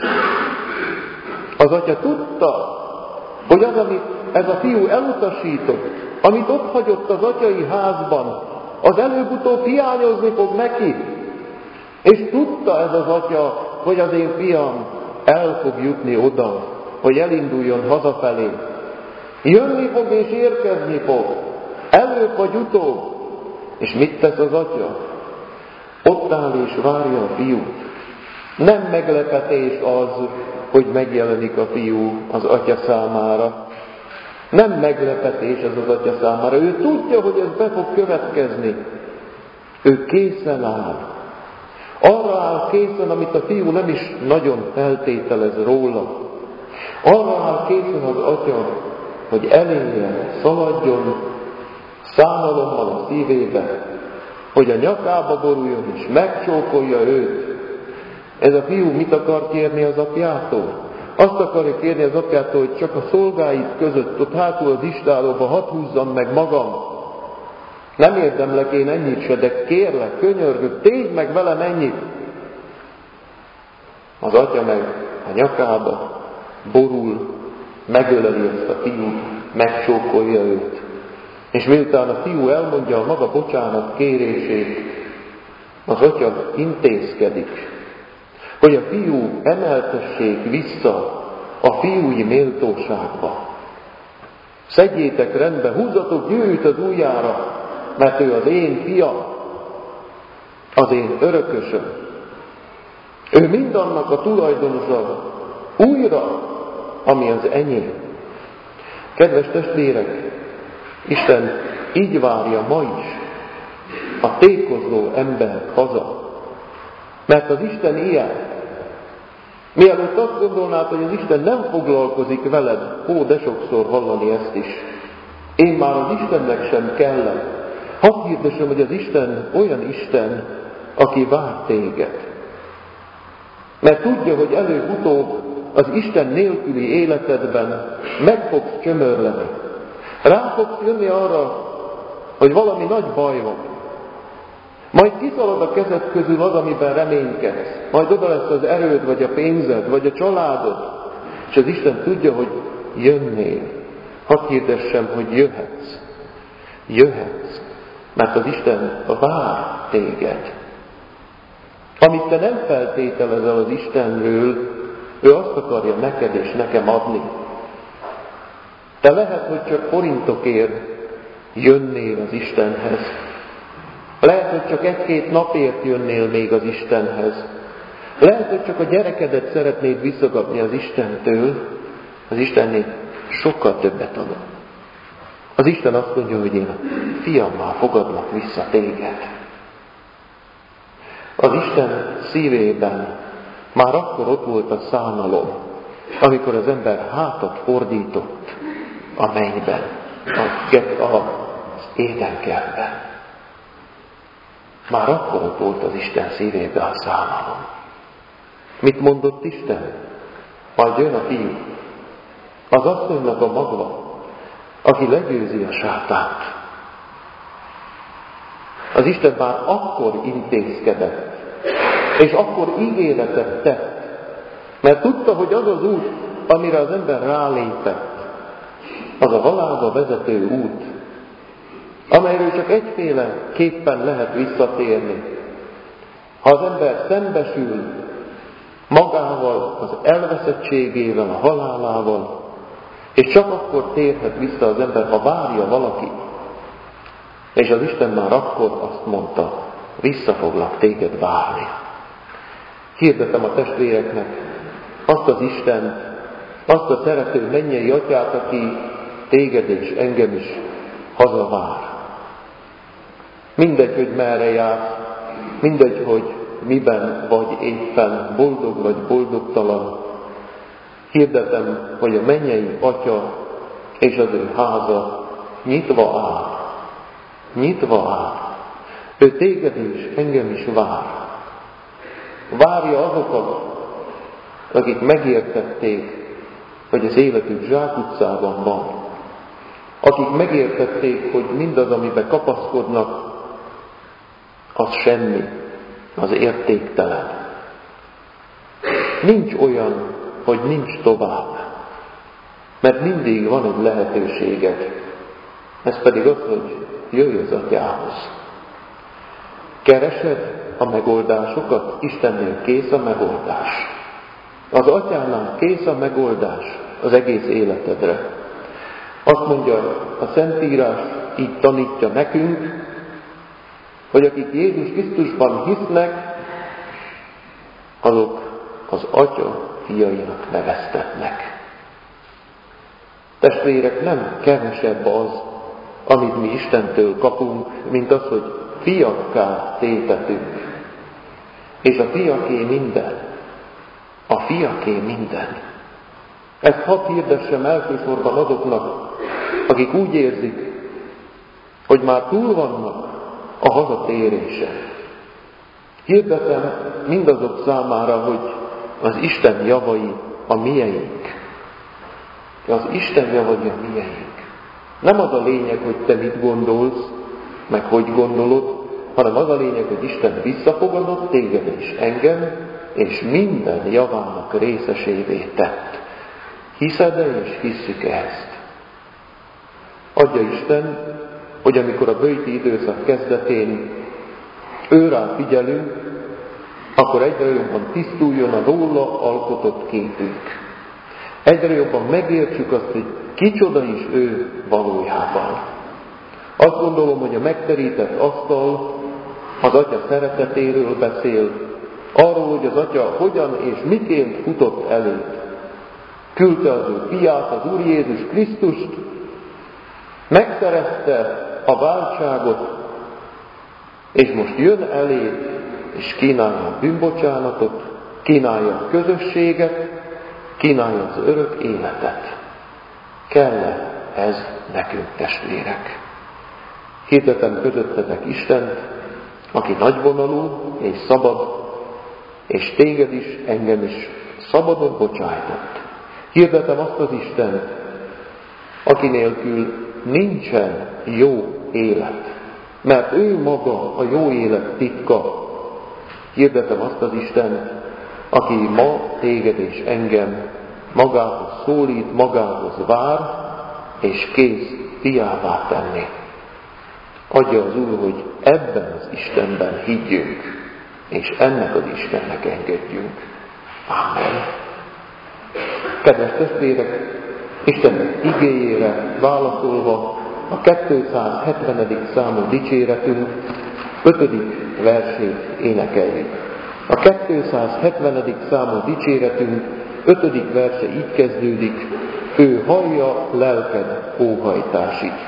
Az atya tudta, hogy az, amit ez a fiú elutasított, amit ott hagyott az atyai házban, az előbb-utóbb hiányozni fog neki. És tudta ez az atya, hogy az én fiam el fog jutni oda, hogy elinduljon hazafelé. Jönni fog és érkezni fog, előbb vagy utóbb. És mit tesz az atya? Ott áll és várja a fiút. Nem meglepetés az, hogy megjelenik a fiú az atya számára. Nem meglepetés az az atya számára. Ő tudja, hogy ez be fog következni. Ő készen áll. Arra áll készen, amit a fiú nem is nagyon feltételez róla. Arra áll készen az atya, hogy eléje szaladjon, szánalommal a szívébe, hogy a nyakába boruljon és megcsókolja őt. Ez a fiú mit akar kérni az apjától? Azt akarja kérni az apjától, hogy csak a szolgáid között, ott hátul az istálóba hadd húzzam meg magam. Nem érdemlek én ennyit se, de kérlek, könyörgök, tégy meg velem ennyit. Az atya meg a nyakába borul, megöleli ezt a fiút, megcsókolja őt. És miután a fiú elmondja a maga bocsánat kérését, az atya intézkedik, hogy a fiú emeltessék vissza a fiúi méltóságba. Szedjétek rendbe, húzzatok gyűrűt az ujjára, mert ő az én fiam, az én örökösöm. Ő mindannak a tulajdonosa újra, ami az enyém. Kedves testvérek, Isten így várja ma is a tékozló embert haza. Mert az Isten ilyen. Mielőtt azt gondolnád, hogy az Isten nem foglalkozik veled, ó, de sokszor hallani ezt is. Én már az Istennek sem kellek. Hadd hirdessem, hogy az Isten olyan Isten, aki vár téged. Mert tudja, hogy előbb-utóbb az Isten nélküli életedben meg fogsz csömörleni. Rá fogsz jönni arra, hogy valami nagy baj van. Majd kiszalad a kezed közül az, amiben reménykedsz. Majd oda lesz az erőd, vagy a pénzed, vagy a családod. És az Isten tudja, hogy jönnél. Hadd hirdessem, hogy jöhetsz. Jöhetsz. Mert az Isten vár téged. Amit te nem feltételezel az Istenről, ő azt akarja neked és nekem adni. Te lehet, hogy csak forintokért jönnél az Istenhez. Lehet, hogy csak egy-két napért jönnél még az Istenhez. Lehet, hogy csak a gyerekedet szeretnéd visszakapni az Istentől. Az Istennél sokkal többet ad. Az Isten azt mondja, hogy én a fiammal fogadlak vissza téged. Az Isten szívében már akkor ott volt a szánalom, amikor az ember hátat fordított a mennyben, az édenkertben. Már akkor ott volt az Isten szívében a szánalom. Mit mondott Isten? Majd jön a fiú. Az asszonynak a magva, aki legyőzi a sátánt. Az Isten már akkor intézkedett, és akkor ígéretet tett, mert tudta, hogy az az út, amire az ember rálépett, az a halálba vezető út, amelyről csak egyféle képpen lehet visszatérni. Ha az ember szembesül magával, az elveszettségével, a halálával, és csak akkor térhet vissza az ember, ha várja valaki. És az Isten már akkor azt mondta, vissza foglak téged várni. Hirdetem a testvéreknek azt az Istent, azt a szerető mennyei atyát, aki téged és engem is hazavár. Mindegy, hogy merre jársz, mindegy, hogy miben vagy éppen, boldog vagy boldogtalan. Hirdetem, hogy a mennyei Atya és az ő háza nyitva áll. Nyitva áll. Ő téged is, engem is vár. Várja azokat, akik megértették, hogy az életük zsákutcában van. Akik megértették, hogy mindaz, amiben kapaszkodnak, az semmi, az értéktelen. Nincs olyan, hogy nincs tovább. Mert mindig van egy lehetőséged. Ez pedig az, hogy jöjj az Atyához. Keresed a megoldásokat? Istennél kész a megoldás. Az Atyánál kész a megoldás az egész életedre. Azt mondja a Szentírás, így tanítja nekünk, hogy akik Jézus Krisztusban hisznek, azok az Atya fiainak neveztetnek. Testvérek, nem kevesebb az, amit mi Istentől kapunk, mint az, hogy fiakká tétetünk. És a fiaké minden. A fiaké minden. Ezt hadd hirdessem elsősorban azoknak, akik úgy érzik, hogy már túl vannak a hazatérésen. Hirdetem mindazok számára, hogy az Isten javai a mieink. Az Isten javai a mieink. Nem az a lényeg, hogy te mit gondolsz, meg hogy gondolod, hanem az a lényeg, hogy Isten visszafogadott téged és engem, és minden javának részesévé tett. Hiszed-e és hisszük ezt? Adja Isten, hogy amikor a böjti időszak kezdetén őrá figyelünk, akkor egyre jobban tisztuljon a róla alkotott képünk. Egyre jobban megértsük azt, hogy kicsoda is ő valójában. Azt gondolom, hogy a megterített asztal az Atya szeretetéről beszél, arról, hogy az Atya hogyan és miként futott elő. Küldte az ő fiát, az Úr Jézus Krisztust, megszerezte a váltságot, és most jön elé, és kínálja a bűnbocsánatot, kínálja a közösséget, kínálja az örök életet. Kell ez nekünk, testvérek? Hirdetem közöttetek Istent, aki nagyvonalú és szabad, és téged is, engem is szabadon bocsájtott. Hirdetem azt az Istent, aki nélkül nincsen jó élet, mert ő maga a jó élet titka. Hirdetem azt az Istent, aki ma téged és engem magához szólít, magához vár, és kész fiává tenni. Adja az Úr, hogy ebben az Istenben higgyünk, és ennek az Istennek engedjünk. Amen. Kedves testvérek, Isten igéjére válaszolva a kétszázhetvenedik számú dicséretünk ötödik versét énekeljük. A kétszázhetvenedik számú dicséretünk ötödik verse így kezdődik: ő hallja lelked óhajtásit.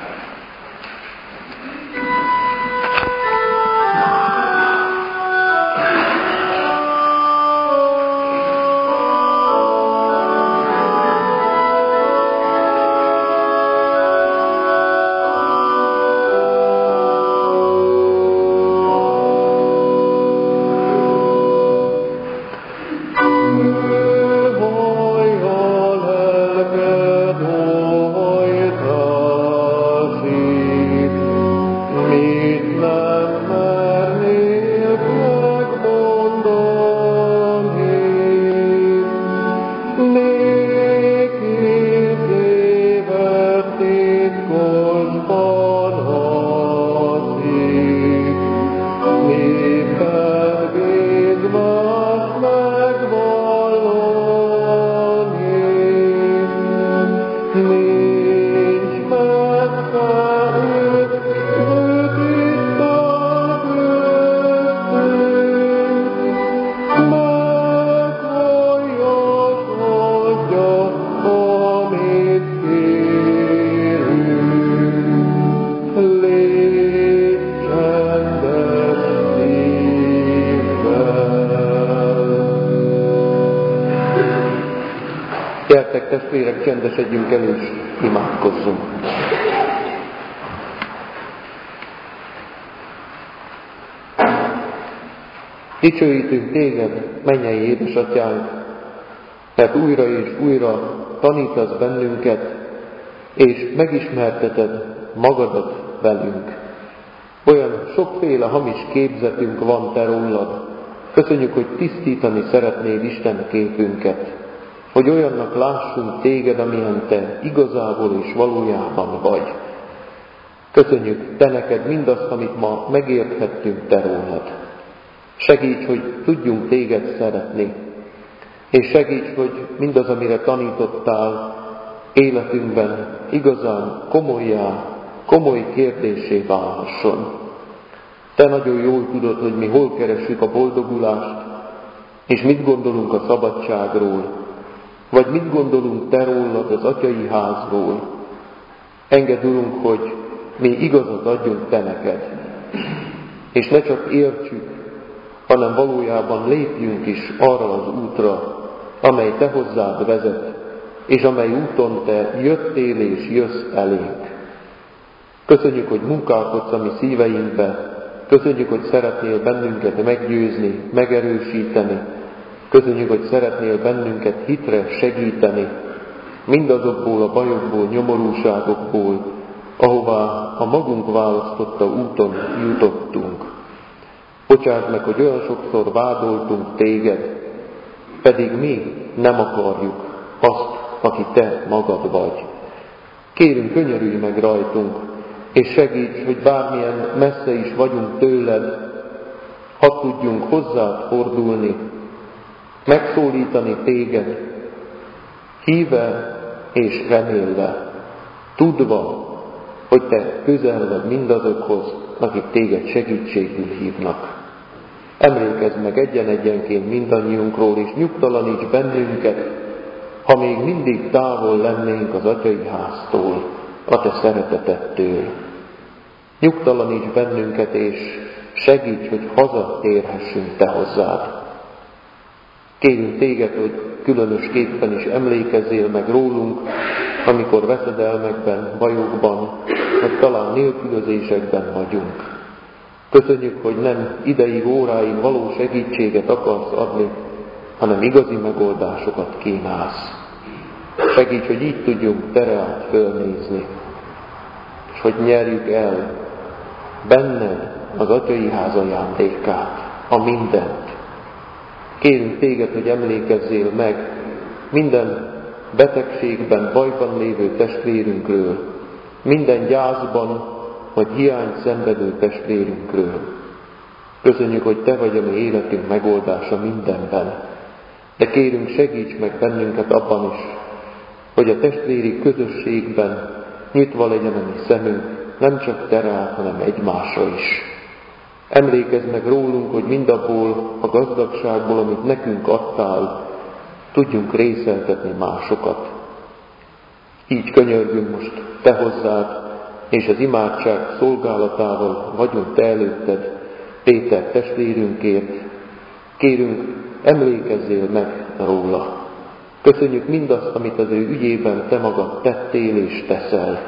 Gyertek, testvérek, csendesedjünk el és imádkozzunk. Dicsőítünk téged, mennyei édesatyánk, mert újra és újra tanítasz bennünket, és megismerteted magadat velünk. Olyan sokféle hamis képzetünk van te rólad. Köszönjük, hogy tisztítani szeretnéd Isten képünket, hogy olyannak lássunk téged, amilyen te igazából és valójában vagy. Köszönjük te neked mindazt, amit ma megérthettünk te rólad. Segíts, hogy tudjunk téged szeretni, és segíts, hogy mindaz, amire tanítottál életünkben igazán komolyá, komoly kérdésé válhasson. Te nagyon jól tudod, hogy mi hol keressük a boldogulást, és mit gondolunk a szabadságról, vagy mit gondolunk te rólad az atyai házról. Engedd, Urunk, hogy mi igazat adjunk te neked, és ne csak értsük, hanem valójában lépjünk is arra az útra, amely te hozzád vezet, és amely úton te jöttél és jössz elénk. Köszönjük, hogy munkálkodsz a mi szíveinkbe, köszönjük, hogy szeretnél bennünket meggyőzni, megerősíteni, köszönjük, hogy szeretnél bennünket hitre segíteni, mindazokból a bajokból, nyomorúságokból, ahová a magunk választotta úton jutottunk. Bocsáss meg, hogy olyan sokszor vádoltunk téged, pedig mi nem akarjuk azt, aki te magad vagy. Kérünk, könyörülj meg rajtunk, és segíts, hogy bármilyen messze is vagyunk tőled, hadd tudjunk hozzád fordulni, megszólítani téged, híve és remélve, tudva, hogy te közel vagy mindazokhoz, akik téged segítségül hívnak. Emlékezz meg egyen-egyenként mindannyiunkról, és nyugtalaníts bennünket, ha még mindig távol lennénk az atyai háztól, a te szeretetettől. Nyugtalaníts bennünket, és segíts, hogy hazatérhessünk te hozzád. Kérünk téged, hogy különösképpen is emlékezzél meg rólunk, amikor veszedelmekben, bajokban, vagy talán nélkülözésekben vagyunk. Köszönjük, hogy nem ideig, óráig való segítséget akarsz adni, hanem igazi megoldásokat kínálsz. Segíts, hogy így tudjunk tereát fölnézni, és hogy nyerjük el benned az atyai ház ajándékát, a mindent. Kérünk téged, hogy emlékezzél meg minden betegségben, bajban lévő testvérünkről, minden gyászban vagy hiányt szenvedő testvérünkről. Köszönjük, hogy te vagy a mi életünk megoldása mindenben, de kérünk, segíts meg bennünket abban is, hogy a testvéri közösségben nyitva legyen a mi szemünk, nem csak te rád, hanem egymásra is. Emlékezz meg rólunk, hogy mindabból a gazdagságból, amit nekünk adtál, tudjunk részeltetni másokat. Így könyörgünk most Te hozzád, és az imádság szolgálatával vagyunk Te előtted, Péter testvérünkért. Kérünk, emlékezzél meg róla. Köszönjük mindazt, amit az ő ügyében Te magad tettél és teszel.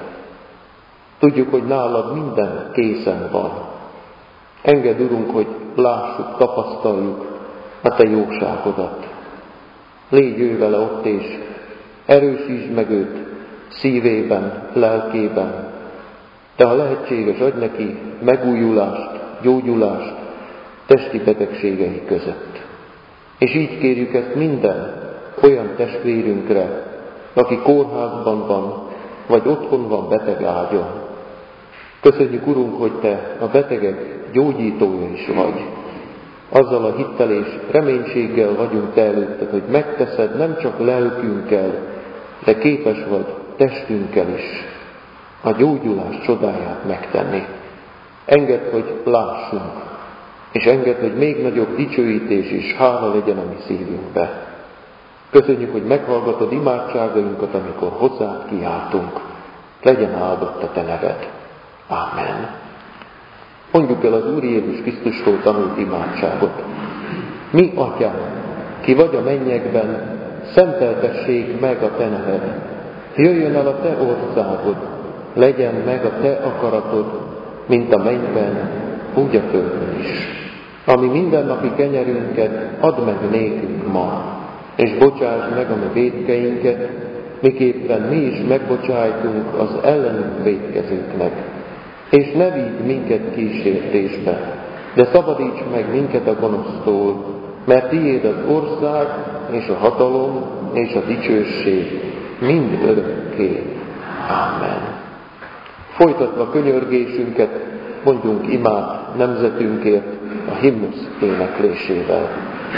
Tudjuk, hogy nálad minden készen van. Engedd, Urunk, hogy lássuk, tapasztaljuk a Te jóságodat. Légy ő vele ott, és erősítsd meg őt szívében, lelkében. Te, ha lehetséges, adj neki megújulást, gyógyulást testi betegségei között. És így kérjük ezt minden olyan testvérünkre, aki kórházban van, vagy otthon van beteg ágyon. Köszönjük, Urunk, hogy Te a betegek gyógyítója is vagy. Azzal a hittel és reménységgel vagyunk Te előtted, hogy megteszed nem csak lelkünkkel, de képes vagy testünkkel is a gyógyulás csodáját megtenni. Engedd, hogy lássunk, és engedd, hogy még nagyobb dicsőítés és hála legyen a mi szívünkbe. Köszönjük, hogy meghallgatod imádságainkat, amikor hozzád kiáltunk. Legyen áldott a Te neved. Ámen. Mondjuk el az Úr Jézus Krisztustól tanult imádságot. Mi, Atyánk, ki vagy a mennyekben, szenteltessék meg a Te neved. Jöjjön el a Te országod, legyen meg a Te akaratod, mint a mennyben, úgy a földön is. Ami mindennapi kenyerünket add meg nékünk ma, és bocsásd meg a mi vétkeinket, miképpen mi is megbocsájtunk az ellenünk vétkezőknek. És ne vigy minket kísértésbe, de szabadíts meg minket a gonosztól, mert tiéd az ország, és a hatalom, és a dicsőség mind örökké. Ámen. Folytatva könyörgésünket, mondjunk imát nemzetünkért a himnusz éneklésével.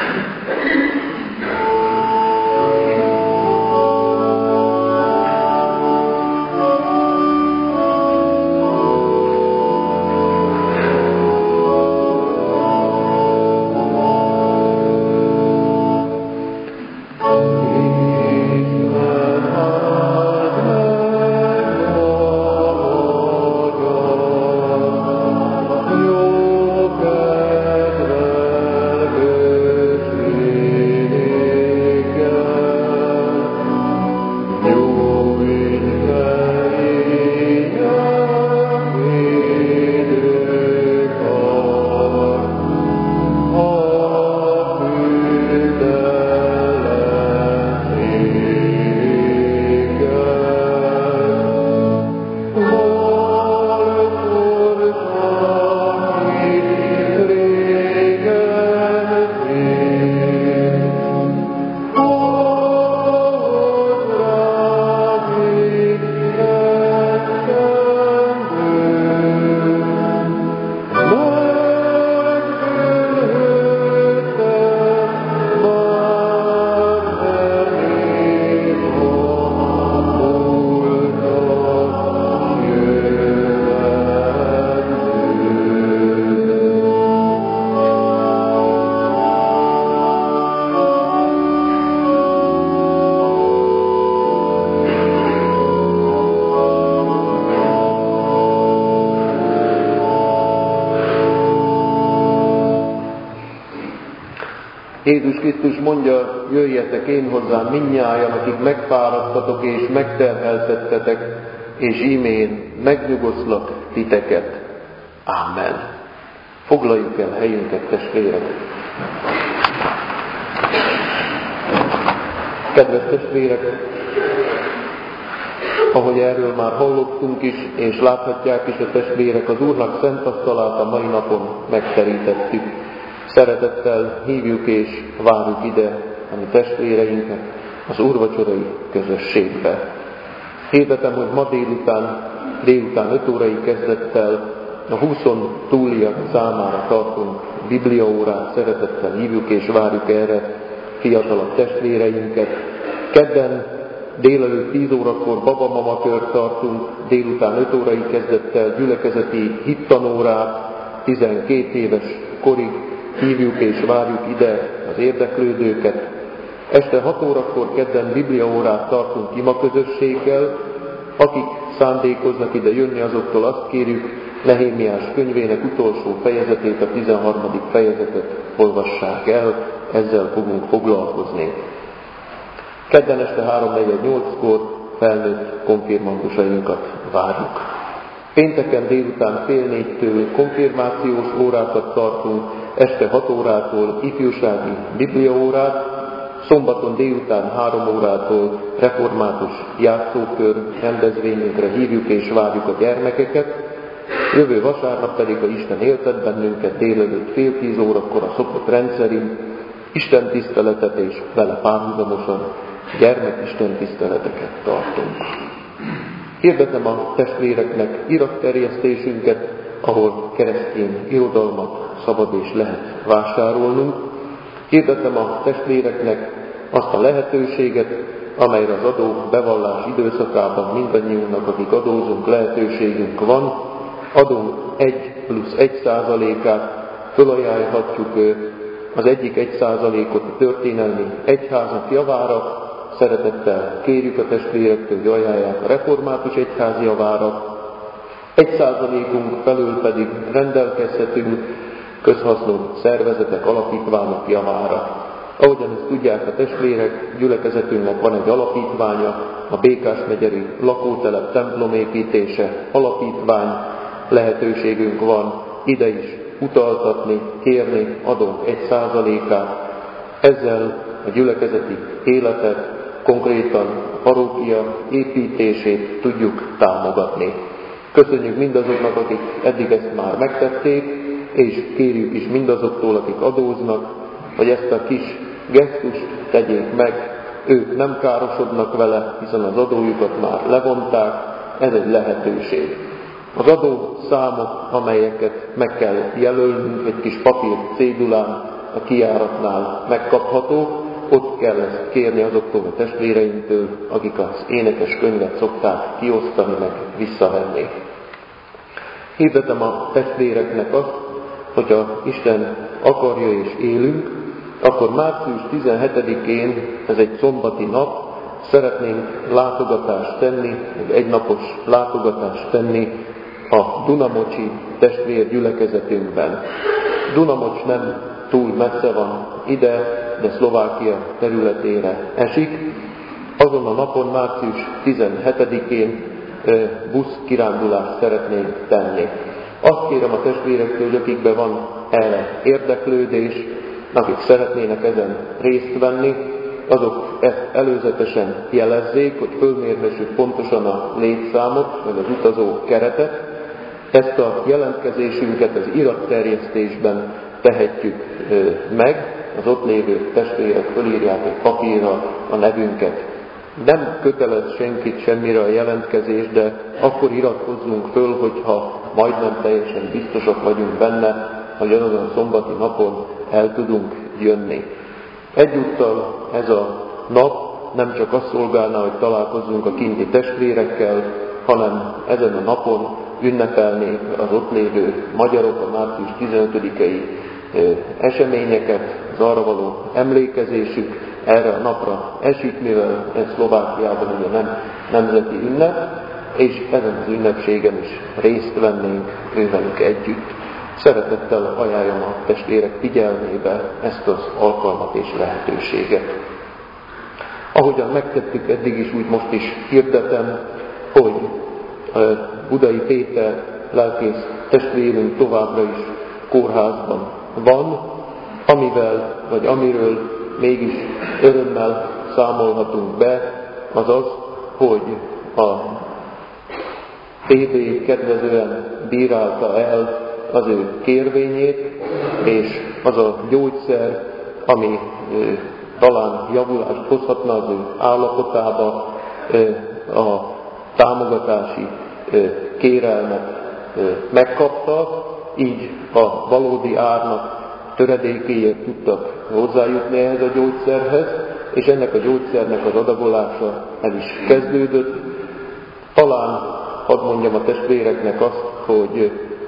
Jézus Krisztus mondja, jöjjetek én hozzám mindnyájan, akik megfáradtatok és megterheltettetek, és ímén megnyugoszlak titeket. Ámen. Foglaljuk el helyünket, testvérek. Kedves testvérek, ahogy erről már hallottunk is, és láthatják is a testvérek, az Úrnak szent asztalát a mai napon megterítettük. Szeretettel hívjuk és várjuk ide a mi testvéreinknek az úrvacsorai közösségbe. Hirdetem, hogy ma délután, délután öt órai kezdettel a húszon túliak számára tartunk bibliaórát, szeretettel hívjuk és várjuk erre fiatalabb testvéreinket. Kedden délelőtt tíz órakor babamama kört tartunk, délután öt órai kezdettel gyülekezeti hittanórát, tizenkét éves korig hívjuk és várjuk ide az érdeklődőket. Este hat órakor kedden bibliaórát tartunk imaközösséggel. Akik szándékoznak ide jönni, azoktól azt kérjük, Nehémiás könyvének utolsó fejezetét, a tizenharmadik fejezetet olvassák el, ezzel fogunk foglalkozni. Kedden este három negyvennyolckor felnőtt konfirmandusainkat várjuk. Pénteken délután fél négytől konfirmációs órákat tartunk, este hat órától ifjúsági bibliaórát, szombaton délután három órától református játszókör rendezvényünkre hívjuk és várjuk a gyermekeket, jövő vasárnap pedig, ha Isten éltet bennünket, délelőtt fél tíz órakor a szokott rendszerint Isten tiszteletet és vele párhuzamosan gyermekisten tiszteleteket tartunk. Hirdetem a testvéreknek iratterjesztésünket, ahol keresztény irodalmat szabad és lehet vásárolnunk. Hirdetem a testvéreknek azt a lehetőséget, amelyre az adó bevallás időszakában mindannyiunknak, akik adózunk, lehetőségünk van. Adónk egy plusz egy százalékát fölajánlhatjuk az egyik egy százalékot a történelmi egyházak javára. Szeretettel kérjük a testvérektől, hogy ajánlják a református egyház javára. Egy százalékunk felül pedig rendelkezhetünk közhasznú szervezetek, alapítványok javára. Ahogyan ezt tudják a testvérek, gyülekezetünknek van egy alapítványa, a Békás-megyeri lakótelep templomépítése alapítvány, lehetőségünk van ide is utaltatni, kérni adónk egy százalékát. Ezzel a gyülekezeti életet, konkrétan a parókia építését tudjuk támogatni. Köszönjük mindazoknak, akik eddig ezt már megtették, és kérjük is mindazoktól, akik adóznak, hogy ezt a kis gesztust tegyék meg. Ők nem károsodnak vele, hiszen az adójukat már levonták, ez egy lehetőség. Az adó számok, amelyeket meg kell jelölnünk, egy kis papír cédulán a kijáratnál megkapható, ott kell ezt kérni azoktól a testvéreinktől, akik az énekes könyvet szokták kiosztani, meg visszavenni. Hirdetem a testvéreknek azt, hogyha Isten akarja és élünk, akkor március tizenhetedikén, ez egy szombati nap, szeretnénk látogatást tenni, egy egynapos látogatást tenni a Dunamocsi testvérgyülekezetünkben. Dunamocs nem túl messze van ide, de Szlovákia területére esik. Azon a napon, március tizenhetedikén busz kirándulást szeretnénk tenni. Azt kérem a testvérektől, hogy akikben van erre érdeklődés, akik szeretnének ezen részt venni, azok ezt előzetesen jelezzék, hogy fölmérhessük pontosan a létszámot, meg az utazó keretet. Ezt a jelentkezésünket az iratterjesztésben tehetjük meg, az ott lévő testvérek fölírják egy papírra a nevünket. Nem kötelez senkit semmire a jelentkezés, de akkor iratkozzunk föl, hogyha majdnem teljesen biztosak vagyunk benne, hogy azon a szombati napon el tudunk jönni. Egyúttal ez a nap nem csak azt szolgálná, hogy találkozzunk a kinti testvérekkel, hanem ezen a napon ünnepelnék az ott lévő magyarok a március tizenötödikei eseményeket, az arra való emlékezésük erre a napra esik, mivel ez Szlovákiában ugye nem nemzeti ünnep, és ezen az ünnepségen is részt vennénk ővelük együtt. Szeretettel ajánlom a testvérek figyelmébe ezt az alkalmat és lehetőséget. Ahogyan megtettük eddig is, úgy most is hirdetem, hogy Budai Péter lelkész testvérünk továbbra is kórházban van, amivel, vagy amiről mégis örömmel számolhatunk be, az az, hogy a té vé kedvezően bírálta el az ő kérvényét, és az a gyógyszer, ami e, talán javulást hozhatna az ő állapotába, e, a támogatási e, kérelmet e, megkapta, így a valódi árnak töredékéért tudtak hozzájutni ehhez a gyógyszerhez, és ennek a gyógyszernek az adagolása el is kezdődött. Talán hadd mondjam a testvéreknek azt, hogy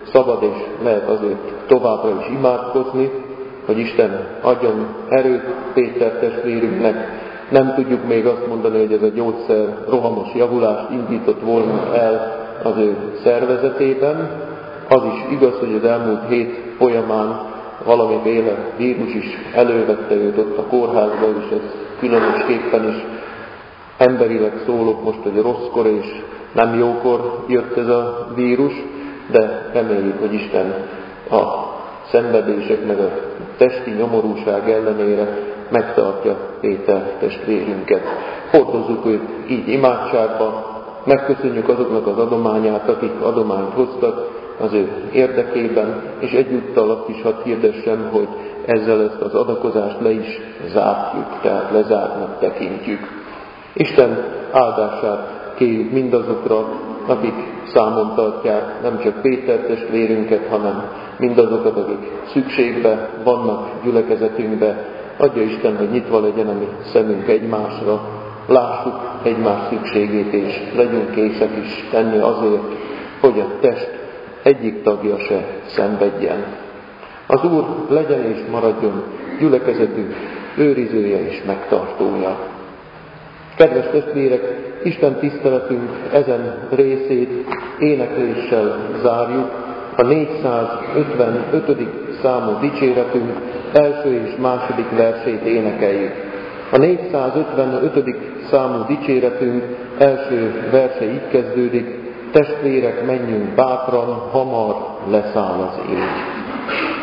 szabad és lehet azért továbbra is imádkozni, hogy Isten adjon erőt Péter testvérünknek. Nem tudjuk még azt mondani, hogy ez a gyógyszer rohamos javulást indított volna el az ő szervezetében. Az is igaz, hogy az elmúlt hét folyamán valamiféle vírus is elővette őt ott a kórházba, és ez különösképpen is emberileg szólok most, hogy rosszkor és nem jókor jött ez a vírus, de reméljük, hogy Isten a szenvedések meg a testi nyomorúság ellenére megtartja Péter testvérünket. Hordozzuk őt így imádságba, megköszönjük azoknak az adományát, akik adományt hoztak az ő érdekében, és egyúttal azt is hadd hirdessem, hogy ezzel ezt az adakozást le is zártjuk, tehát lezártnak tekintjük. Isten áldását kérjük mindazokra, akik számon tartják nem csak Péter testvérünket, hanem mindazokat, akik szükségbe vannak gyülekezetünkbe. Adja Isten, hogy nyitva legyen a mi szemünk egymásra, lássuk egymás szükségét, és legyünk készek is tenni azért, hogy a test egyik tagja se szenvedjen. Az Úr legyen és maradjon gyülekezetünk őrizője és megtartója. Kedves testvérek, Isten tiszteletünk ezen részét énekléssel zárjuk. A négyszázötvenötödik számú dicséretünk első és második versét énekeljük. A négyszázötvenötödik számú dicséretünk első verse így kezdődik: testvérek, menjünk bátran, hamar leszáll az éj.